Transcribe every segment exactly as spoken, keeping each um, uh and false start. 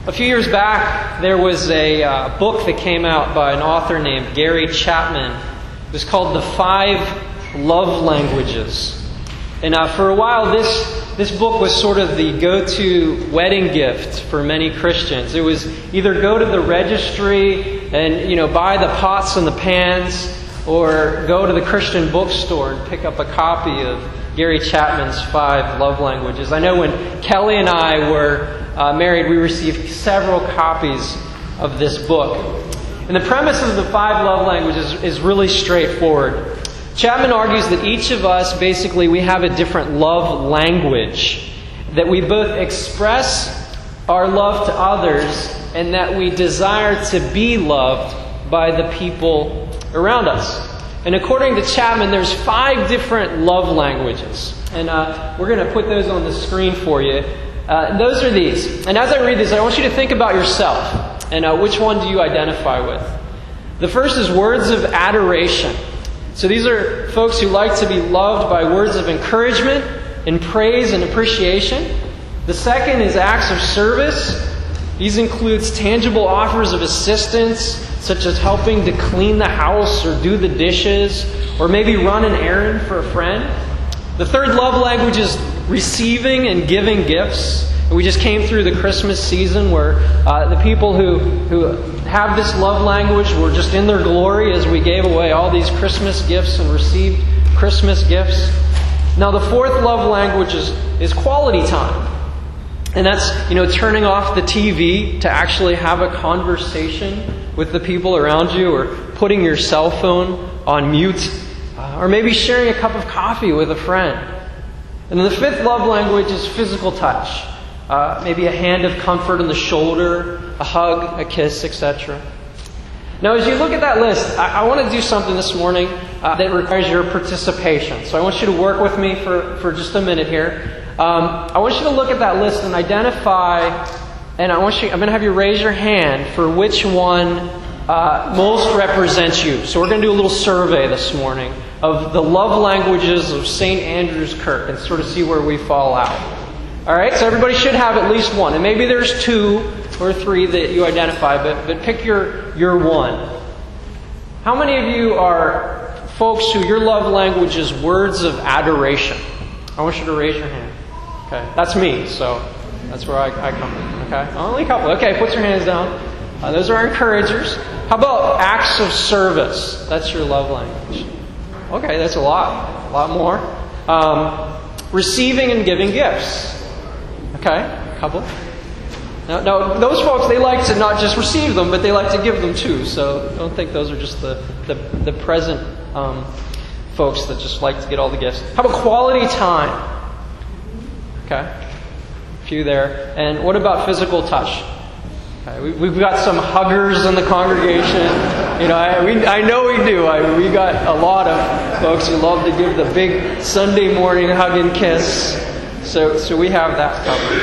A few years back, there was a uh, book that came out by an author named Gary Chapman. It was called The Five Love Languages. And uh, for a while, this this book was sort of the go-to wedding gift for many Christians. It was either go to the registry and, you know, buy the pots and the pans, or go to the Christian bookstore and pick up a copy of Gary Chapman's Five Love Languages. I know when Kelly and I were uh, married, we received several copies of this book. And the premise of the Five Love Languages is, is really straightforward. Chapman argues that each of us, basically, we have a different love language. That we both express our love to others, and that we desire to be loved by the people around us. And according to Chapman, there's five different love languages. And uh, we're going to put those on the screen for you. Uh, and those are these. And as I read this, I want you to think about yourself. And uh, which one do you identify with? The first is words of adoration. So these are folks who like to be loved by words of encouragement and praise and appreciation. The second is acts of service. These includes tangible offers of assistance, such as helping to clean the house or do the dishes, or maybe run an errand for a friend. The third love language is receiving and giving gifts. We just came through the Christmas season where uh, the people who, who have this love language were just in their glory as we gave away all these Christmas gifts and received Christmas gifts. Now the fourth love language is, is quality time. And that's, you know, turning off the T V to actually have a conversation with the people around you, or putting your cell phone on mute, uh, or maybe sharing a cup of coffee with a friend. And then the fifth love language is physical touch. Uh, maybe a hand of comfort on the shoulder, a hug, a kiss, et cetera. Now, as you look at that list, I, I want to do something this morning uh, that requires your participation. So I want you to work with me for, for just a minute here. Um, I want you to look at that list and identify, and I want you, I'm going to have you raise your hand for which one uh, most represents you. So we're going to do a little survey this morning of the love languages of Saint Andrew's Kirk and sort of see where we fall out. All right, so everybody should have at least one. And maybe there's two or three that you identify, but, but pick your, your one. How many of you are folks who your love language is words of adoration? I want you to raise your hand. Okay, that's me, so that's where I, I come from. Okay, only a couple. Okay, put your hands down. Uh, those are encouragers. How about acts of service? That's your love language. Okay, that's a lot. A lot more. Um, receiving and giving gifts. Okay, a couple. Now, now, those folks, they like to not just receive them, but they like to give them too. So don't think those are just the, the, the present um, folks that just like to get all the gifts. How about quality time? Okay, a few there. And what about physical touch? Okay, we, we've got some huggers in the congregation. You know, I, we, I know we do. I, we got a lot of folks who love to give the big Sunday morning hug and kiss. So, so we have that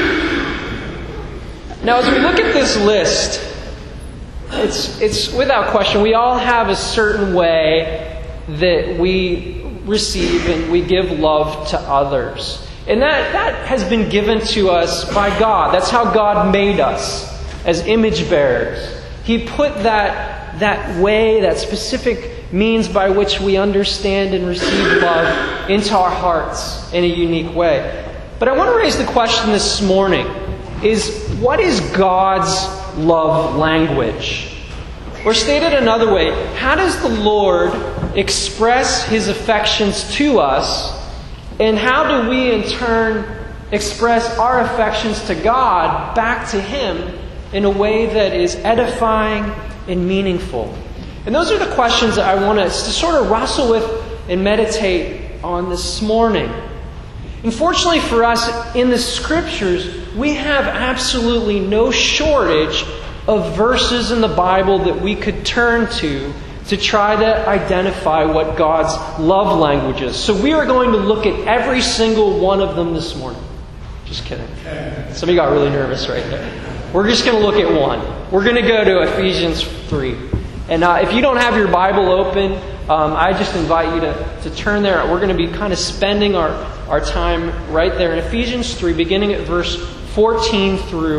covered. Now, as we look at this list, it's it's without question, we all have a certain way that we receive and we give love to others. And that, that has been given to us by God. That's how God made us as image bearers. He put that, that way, that specific means by which we understand and receive love into our hearts in a unique way. But I want to raise the question this morning, is what is God's love language? Or stated another way, how does the Lord express His affections to us, and how do we in turn express our affections to God back to Him in a way that is edifying and meaningful? And those are the questions that I want us to sort of wrestle with and meditate on this morning. Unfortunately for us, in the Scriptures, we have absolutely no shortage of verses in the Bible that we could turn to to try to identify what God's love language is. So we are going to look at every single one of them this morning. Just kidding. Some of you got really nervous right there. We're just going to look at one. We're going to go to Ephesians three. And uh, if you don't have your Bible open, um, I just invite you to, to turn there. We're going to be kind of spending our, our time right there in Ephesians three, beginning at verse fourteen through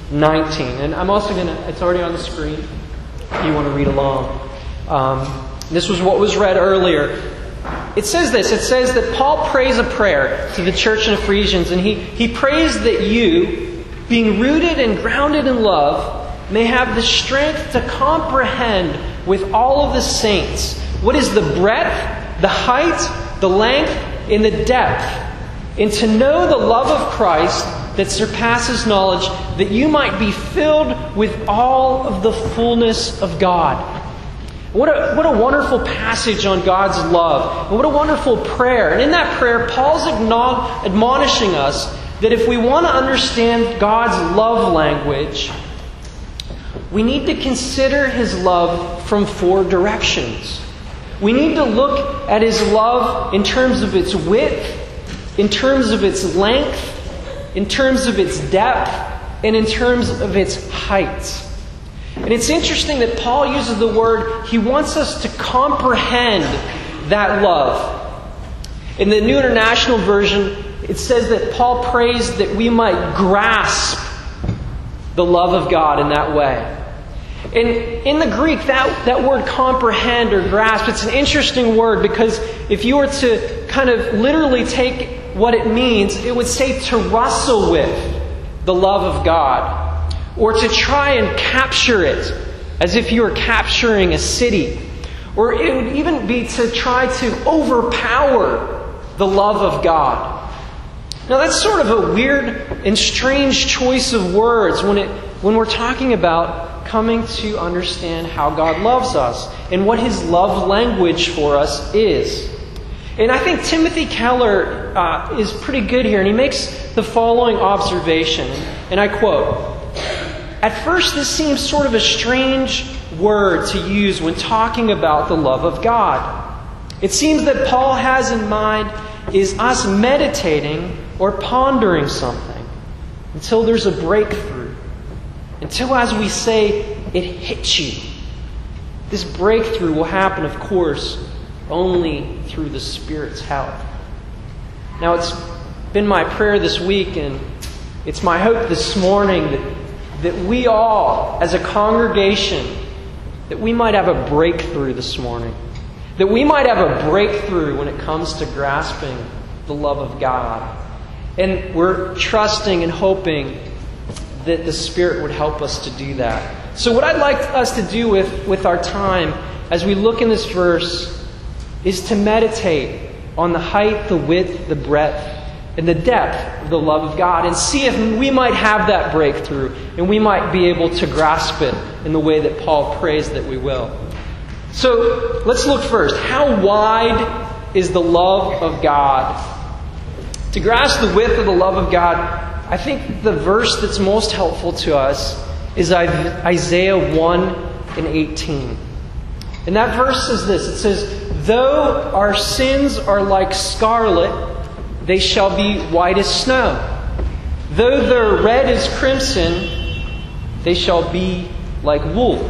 nineteen. And I'm also going to, it's already on the screen if you want to read along. Um, this was what was read earlier. It says this, it says that Paul prays a prayer to the church in Ephesians, and he, he prays that you, being rooted and grounded in love, may have the strength to comprehend with all of the saints what is the breadth, the height, the length, and the depth, and to know the love of Christ that surpasses knowledge, that you might be filled with all of the fullness of God. What a, what a wonderful passage on God's love. And what a wonderful prayer. And in that prayer, Paul's admonishing us that if we want to understand God's love language, we need to consider His love from four directions. We need to look at His love in terms of its width, in terms of its length, in terms of its depth, and in terms of its height. And it's interesting that Paul uses the word, he wants us to comprehend that love. In the New International Version, it says that Paul prays that we might grasp the love of God in that way. And in the Greek, that, that word comprehend or grasp, it's an interesting word because if you were to kind of literally take what it means, it would say to wrestle with the love of God. Or to try and capture it as if you were capturing a city. Or it would even be to try to overpower the love of God. Now that's sort of a weird and strange choice of words when it when we're talking about coming to understand how God loves us and what His love language for us is. And I think Timothy Keller uh, is pretty good here, and he makes the following observation, and I quote, "At first, this seems sort of a strange word to use when talking about the love of God. It seems that Paul has in mind is us meditating or pondering something until there's a breakthrough. Until, as we say, it hits you. This breakthrough will happen, of course, only through the Spirit's help." Now, it's been my prayer this week, and it's my hope this morning that that we all, as a congregation, that we might have a breakthrough this morning. That we might have a breakthrough when it comes to grasping the love of God. And we're trusting and hoping that the Spirit would help us to do that. So what I'd like us to do with, with our time as we look in this verse is to meditate on the height, the width, the breadth, and the depth of the love of God, and see if we might have that breakthrough and we might be able to grasp it in the way that Paul prays that we will. So let's look first. How wide is the love of God? To grasp the width of the love of God, I think the verse that's most helpful to us is Isaiah one and eighteen. And that verse says this. It says, "Though our sins are like scarlet, they shall be white as snow. Though they're red as crimson, they shall be like wool."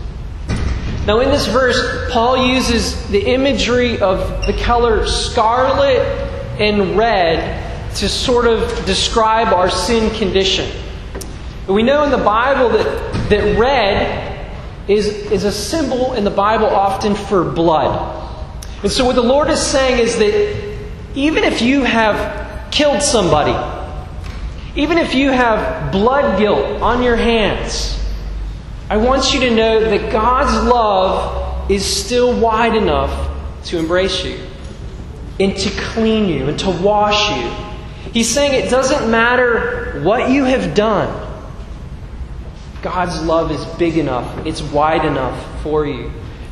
Now in this verse, Paul uses the imagery of the color scarlet and red to sort of describe our sin condition. We know in the Bible that, that red is, is a symbol in the Bible often for blood. And so what the Lord is saying is that even if you have killed somebody, even if you have blood guilt on your hands, I want you to know that God's love is still wide enough to embrace you and to clean you and to wash you. He's saying it doesn't matter what you have done. God's love is big enough. It's wide enough for you.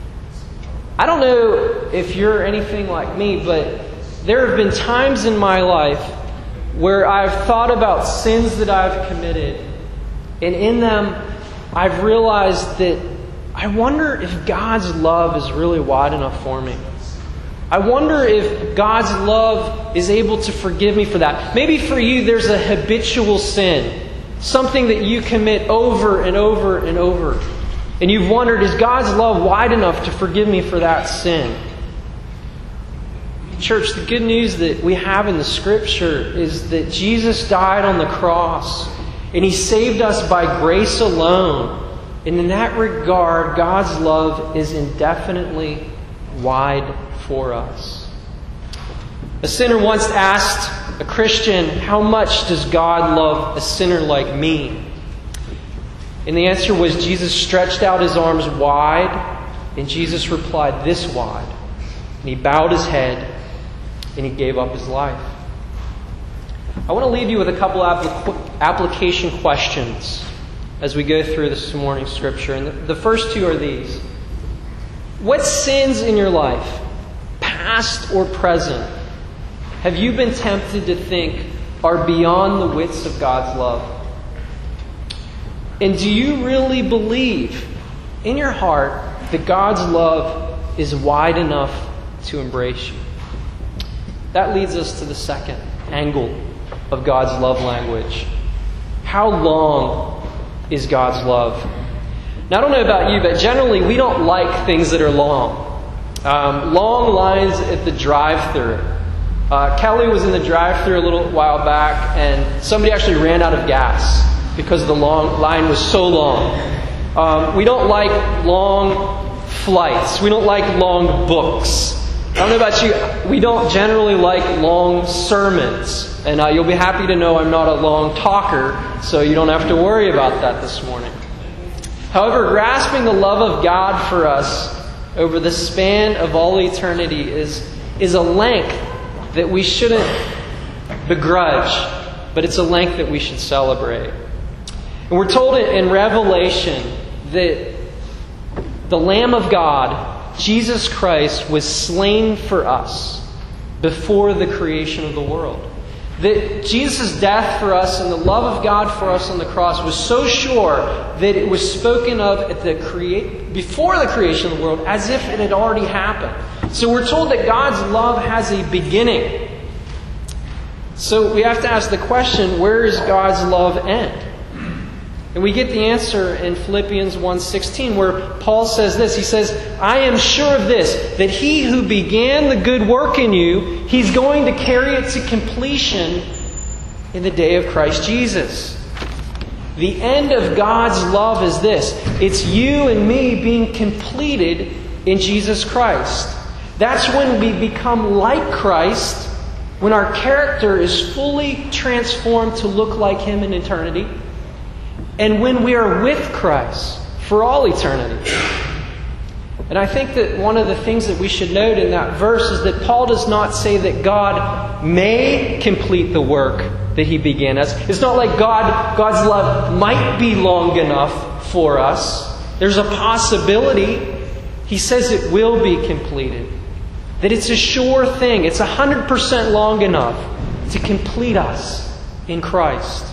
I don't know if you're anything like me, but there have been times in my life where I've thought about sins that I've committed, and in them I've realized that I wonder if God's love is really wide enough for me. I wonder if God's love is able to forgive me for that. Maybe for you there's a habitual sin, something that you commit over and over and over, and you've wondered, is God's love wide enough to forgive me for that sin? Church, the good news that we have in the Scripture is that Jesus died on the cross And He saved us by grace alone. And in that regard, God's love is indefinitely wide for us. A sinner once asked a Christian, how much does God love a sinner like me? And the answer was, Jesus stretched out His arms wide, and Jesus replied, this wide. And He bowed His head, and He gave up His life. I want to leave you with a couple applic- application questions as we go through this morning's scripture. And the, the first two are these. What sins in your life, past or present, have you been tempted to think are beyond the widths of God's love? And do you really believe in your heart that God's love is wide enough to embrace you? That leads us to the second angle of God's love language. How long is God's love? Now, I don't know about you, but generally we don't like things that are long. Um, long lines at the drive-thru. Uh, Kelly was in the drive-thru a little while back, and somebody actually ran out of gas because the long line was so long. Um, we don't like long flights. We don't like long books. I don't know about you, we don't generally like long sermons. And uh, you'll be happy to know I'm not a long talker, so you don't have to worry about that this morning. However, grasping the love of God for us over the span of all eternity is, is a length that we shouldn't begrudge, but it's a length that we should celebrate. And we're told in Revelation that the Lamb of God, Jesus Christ, was slain for us before the creation of the world. That Jesus' death for us and the love of God for us on the cross was so sure that it was spoken of at the crea- before the creation of the world as if it had already happened. So we're told that God's love has a beginning. So we have to ask the question, where does God's love end? And we get the answer in Philippians one sixteen, where Paul says this. He says, I am sure of this, that He who began the good work in you, He's going to carry it to completion in the day of Christ Jesus. The end of God's love is this. It's you and me being completed in Jesus Christ. That's when we become like Christ, when our character is fully transformed to look like Him in eternity. And when we are with Christ for all eternity. And I think that one of the things that we should note in that verse is that Paul does not say that God may complete the work that He began us. It's not like God, God's love might be long enough for us. There's a possibility. He says it will be completed. That it's a sure thing. It's one hundred percent long enough to complete us in Christ.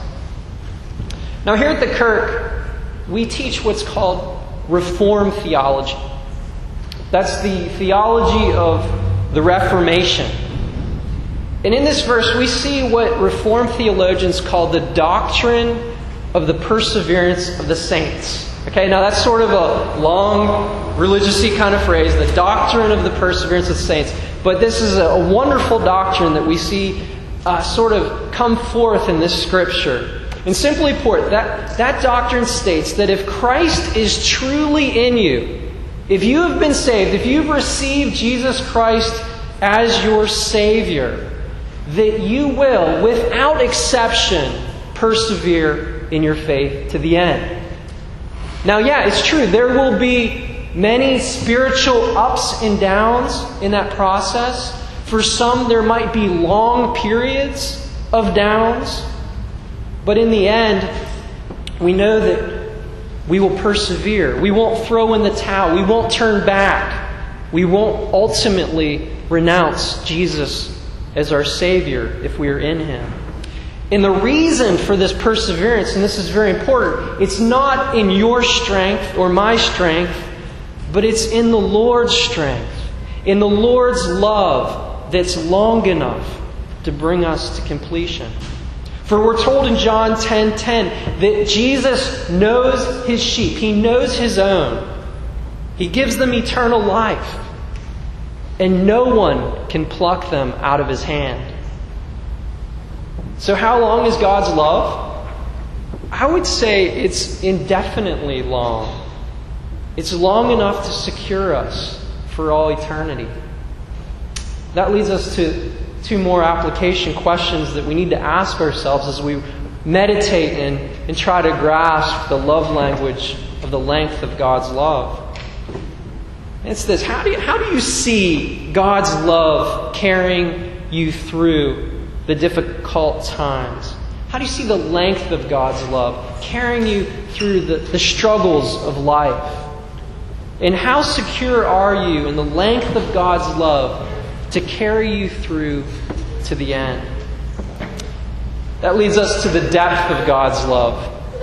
Now here at the Kirk, we teach what's called Reformed theology. That's the theology of the Reformation. And in this verse, we see what Reformed theologians call the doctrine of the perseverance of the saints. Okay, now that's sort of a long, religious-y kind of phrase, the doctrine of the perseverance of the saints. But this is a wonderful doctrine that we see uh, sort of come forth in this Scripture. And simply put, that, that doctrine states that if Christ is truly in you, if you have been saved, if you've received Jesus Christ as your Savior, that you will, without exception, persevere in your faith to the end. Now, yeah, it's true. There will be many spiritual ups and downs in that process. For some, there might be long periods of downs. But in the end, we know that we will persevere. We won't throw in the towel. We won't turn back. We won't ultimately renounce Jesus as our Savior if we are in Him. And the reason for this perseverance, and this is very important, it's not in your strength or my strength, but it's in the Lord's strength, in the Lord's love that's long enough to bring us to completion. For we're told in John ten ten that Jesus knows His sheep. He knows His own. He gives them eternal life. And no one can pluck them out of His hand. So how long is God's love? I would say it's indefinitely long. It's long enough to secure us for all eternity. That leads us to two more application questions that we need to ask ourselves as we meditate and, and try to grasp the love language of the length of God's love. It's this: how do you, how do you see God's love carrying you through the difficult times? How do you see the length of God's love carrying you through the, the struggles of life? And how secure are you in the length of God's love to carry you through to the end? That leads us to the depth of God's love.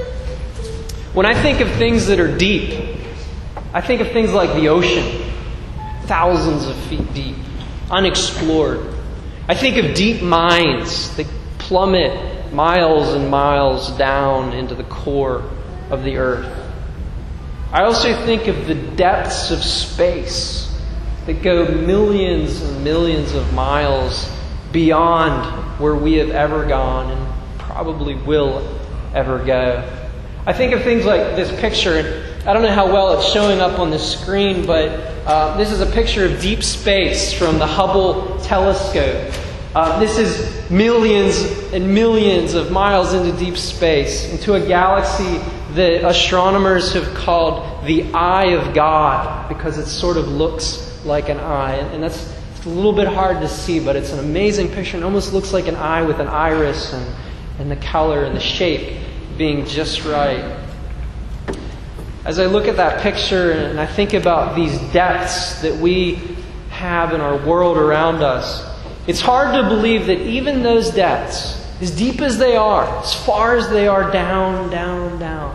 When I think of things that are deep, I think of things like the ocean, thousands of feet deep, unexplored. I think of deep mines that plummet miles and miles down into the core of the earth. I also think of the depths of space that go millions and millions of miles beyond where we have ever gone and probably will ever go. I think of things like this picture, and I don't know how well it's showing up on the screen, but uh, this is a picture of deep space from the Hubble telescope. Uh, this is millions and millions of miles into deep space, into a galaxy that astronomers have called the Eye of God, because it sort of looks like an eye. And that's it's a little bit hard to see, but it's an amazing picture. It almost looks like an eye with an iris, and, and the color and the shape being just right. As I look at that picture and I think about these depths that we have in our world around us, it's hard to believe that even those depths, as deep as they are, as far as they are down, down, down,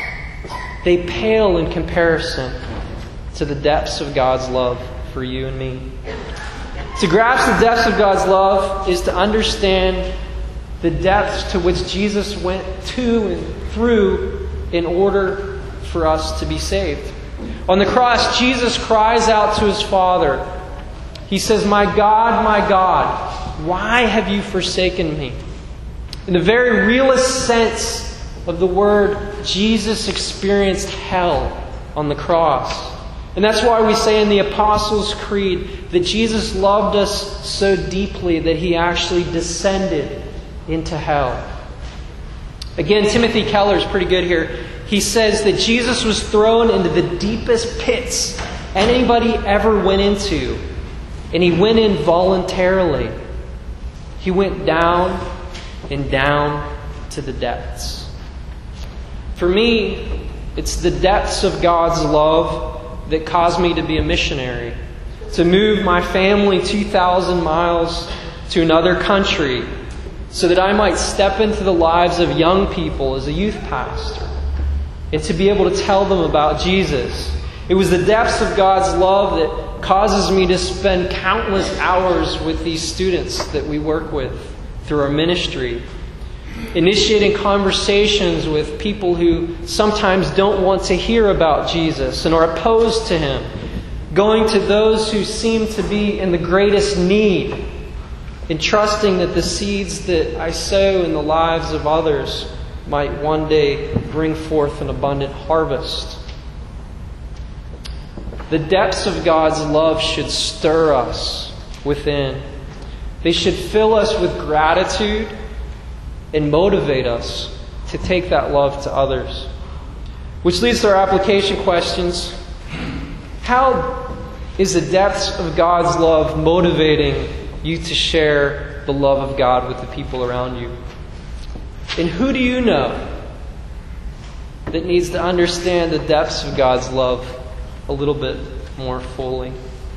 they pale in comparison to the depths of God's love for you and me. To grasp the depths of God's love is to understand the depths to which Jesus went to and through in order for us to be saved. On the cross, Jesus cries out to His Father. He says, "My God, my God, why have you forsaken me?" In the very realest sense of the word, Jesus experienced hell on the cross. And that's why we say in the Apostles' Creed that Jesus loved us so deeply that He actually descended into hell. Again, Timothy Keller is pretty good here. He says that Jesus was thrown into the deepest pits anybody ever went into. And He went in voluntarily. He went down and down to the depths. For me, it's the depths of God's love that caused me to be a missionary. To move my family two thousand miles to another country so that I might step into the lives of young people as a youth pastor. And to be able to tell them about Jesus. It was the depths of God's love that causes me to spend countless hours with these students that we work with through our ministry. Initiating conversations with people who sometimes don't want to hear about Jesus and are opposed to Him. Going to those who seem to be in the greatest need. And trusting that the seeds that I sow in the lives of others might one day bring forth an abundant harvest. The depths of God's love should stir us within. They should fill us with gratitude and motivate us to take that love to others. Which leads to our application questions. How is the depths of God's love motivating you to share the love of God with the people around you? And who do you know that needs to understand the depths of God's love a little bit more fully?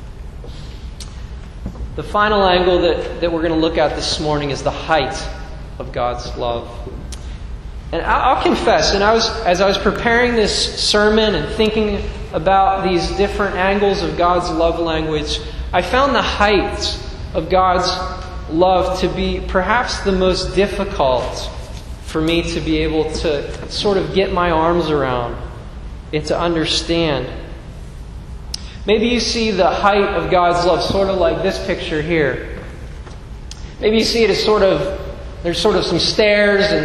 The final angle that, that we're going to look at this morning is the height of God's love. And I'll, I'll confess, and I was as I was preparing this sermon and thinking about these different angles of God's love language, I found the height of God's love to be perhaps the most difficult for me to be able to sort of get my arms around and to understand. Maybe you see the height of God's love sort of like this picture here. Maybe you see it as sort of, there's sort of some stairs and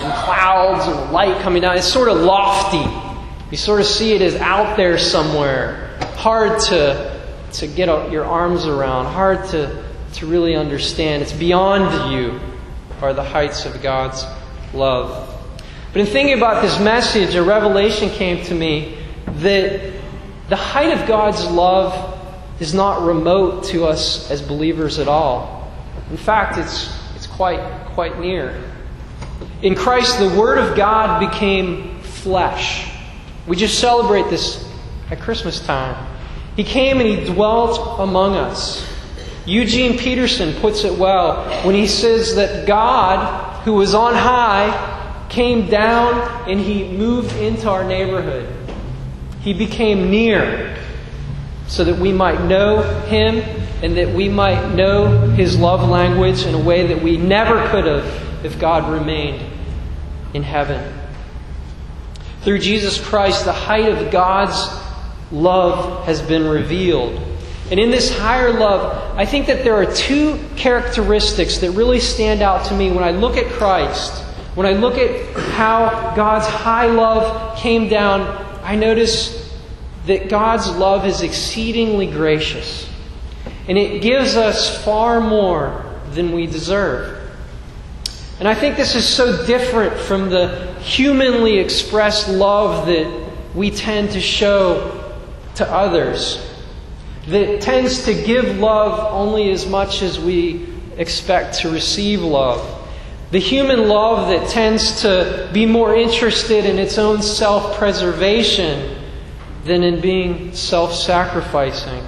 and clouds and light coming down. It's sort of lofty. You sort of see it as out there somewhere. Hard to, to get your arms around. Hard to, to really understand. It's beyond you are the heights of God's love. But in thinking about this message, a revelation came to me that the height of God's love is not remote to us as believers at all. In fact, it's it's quite quite near. In Christ, the Word of God became flesh. We just celebrate this at Christmas time. He came and He dwelt among us. Eugene Peterson puts it well when he says that God, who was on high, came down and He moved into our neighborhood. He became near so that we might know Him and that we might know His love language in a way that we never could have if God remained in heaven. Through Jesus Christ, the height of God's love has been revealed. And in this higher love, I think that there are two characteristics that really stand out to me when I look at Christ. When I look at how God's high love came down, I notice that God's love is exceedingly gracious. And it gives us far more than we deserve. And I think this is so different from the humanly expressed love that we tend to show to others. That tends to give love only as much as we expect to receive love. The human love that tends to be more interested in its own self-preservation than in being self-sacrificing.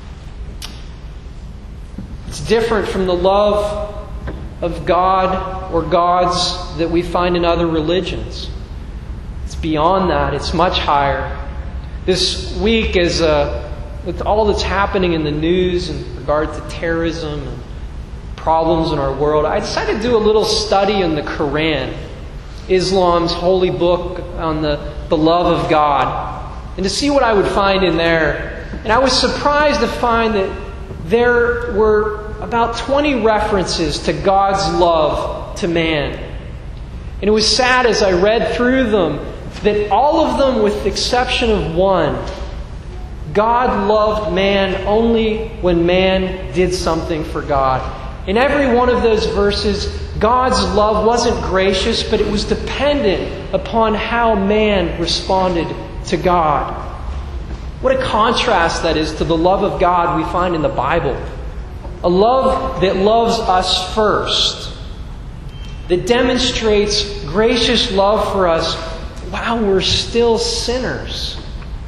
It's different from the love of God or gods that we find in other religions. It's beyond that. It's much higher. This week, as a with all that's happening in the news in regard to terrorism and problems in our world, I decided to do a little study in the Quran, Islam's holy book on the, the love of God, and to see what I would find in there. And I was surprised to find that there were about twenty references to God's love to man. And it was sad as I read through them that all of them, with the exception of one, God loved man only when man did something for God. In every one of those verses, God's love wasn't gracious, but it was dependent upon how man responded to God. What a contrast that is to the love of God we find in the Bible. A love that loves us first. That demonstrates gracious love for us while we're still sinners.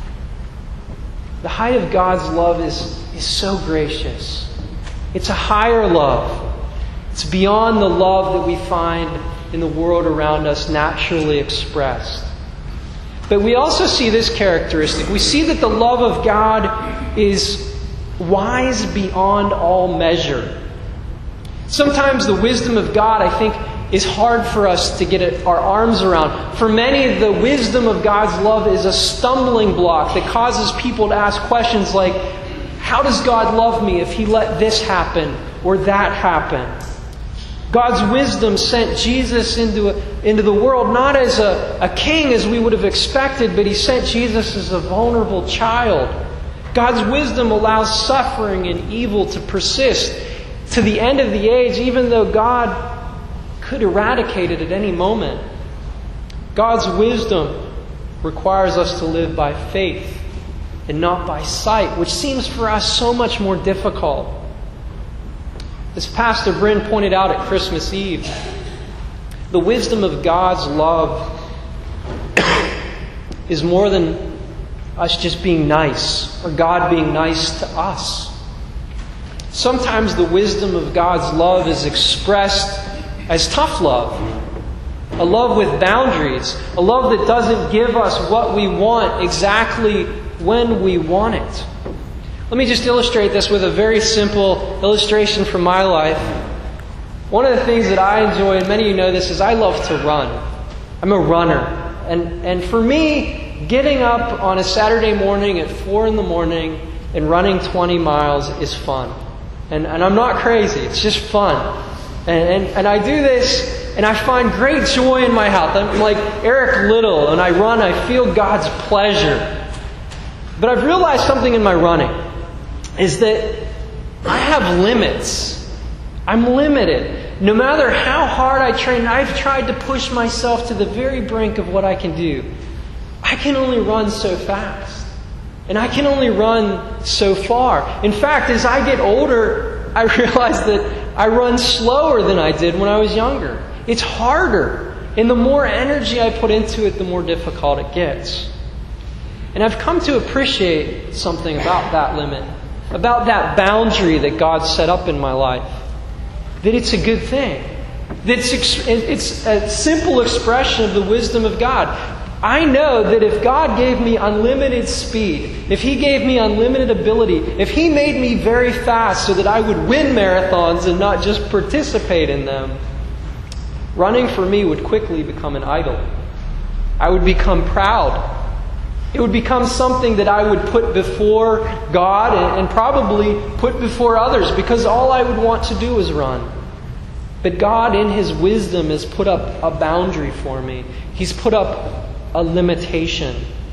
The height of God's love is, is so gracious. It's a higher love. It's beyond the love that we find in the world around us naturally expressed. But we also see this characteristic. We see that the love of God is wise beyond all measure. Sometimes the wisdom of God, I think, is hard for us to get our arms around. For many, the wisdom of God's love is a stumbling block that causes people to ask questions like, how does God love me if He let this happen or that happen? God's wisdom sent Jesus into, a, into the world not as a, a king as we would have expected, but He sent Jesus as a vulnerable child. God's wisdom allows suffering and evil to persist to the end of the age, even though God could eradicate it at any moment. God's wisdom requires us to live by faith and not by sight, which seems for us so much more difficult. As Pastor Bryn pointed out at Christmas Eve, the wisdom of God's love is more than us just being nice or God being nice to us. Sometimes the wisdom of God's love is expressed as tough love. A love with boundaries. A love that doesn't give us what we want exactly when we want it. Let me just illustrate this with a very simple illustration from my life. One of the things that I enjoy, and many of you know this, is I love to run. I'm a runner. And, and for me, getting up on a Saturday morning at four in the morning and running twenty miles is fun. And, and I'm not crazy. It's just fun. And, and, and I do this and I find great joy in my health. I'm like Eric Liddell, and I run, I feel God's pleasure. But I've realized something in my running, is that I have limits. I'm limited. No matter how hard I train, I've tried to push myself to the very brink of what I can do. I can only run so fast. And I can only run so far. In fact, as I get older, I realize that I run slower than I did when I was younger. It's harder. And the more energy I put into it, the more difficult it gets. And I've come to appreciate something about that limit, about that boundary that God set up in my life. That it's a good thing. That it's, it's a simple expression of the wisdom of God. I know that if God gave me unlimited speed, if He gave me unlimited ability, if He made me very fast so that I would win marathons and not just participate in them, running for me would quickly become an idol. I would become proud. It would become something that I would put before God and, and probably put before others, because all I would want to do is run. But God, in His wisdom, has put up a boundary for me. He's put up a limitation.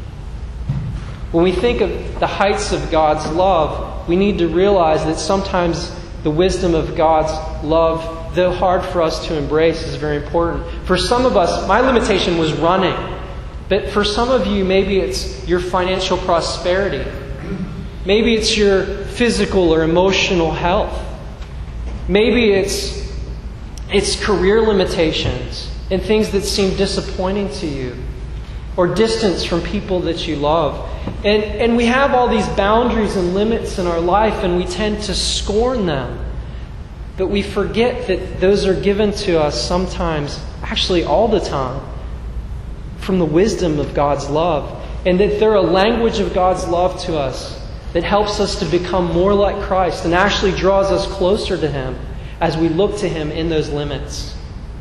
When we think of the heights of God's love, we need to realize that sometimes the wisdom of God's love, though hard for us to embrace, is very important. For some of us, my limitation was running. But for some of you, maybe it's your financial prosperity. Maybe it's your physical or emotional health. Maybe it's it's career limitations and things that seem disappointing to you, or distance from people that you love. And, and we have all these boundaries and limits in our life, and we tend to scorn them. But we forget that those are given to us sometimes, actually all the time, from the wisdom of God's love. And that they're a language of God's love to us that helps us to become more like Christ and actually draws us closer to Him as we look to Him in those limits.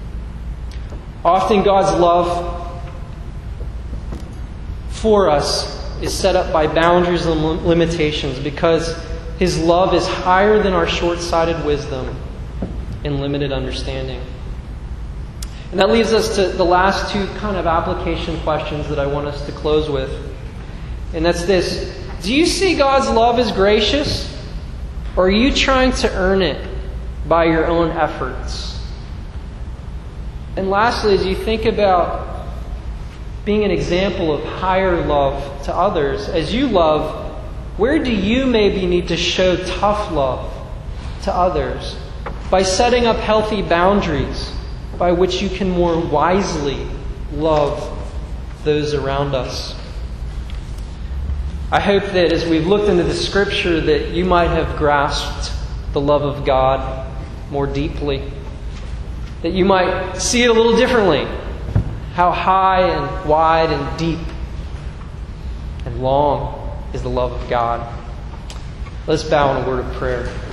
Often God's love for us is set up by boundaries and limitations, because His love is higher than our short-sighted wisdom and limited understanding. And that leads us to the last two kind of application questions that I want us to close with. And that's this. Do you see God's love as gracious? Or are you trying to earn it by your own efforts? And lastly, as you think about being an example of higher love to others, as you love, where do you maybe need to show tough love to others? By setting up healthy boundaries by which you can more wisely love those around us. I hope that as we've looked into the Scripture that you might have grasped the love of God more deeply. That you might see it a little differently. How high and wide and deep and long is the love of God. Let's bow in a word of prayer.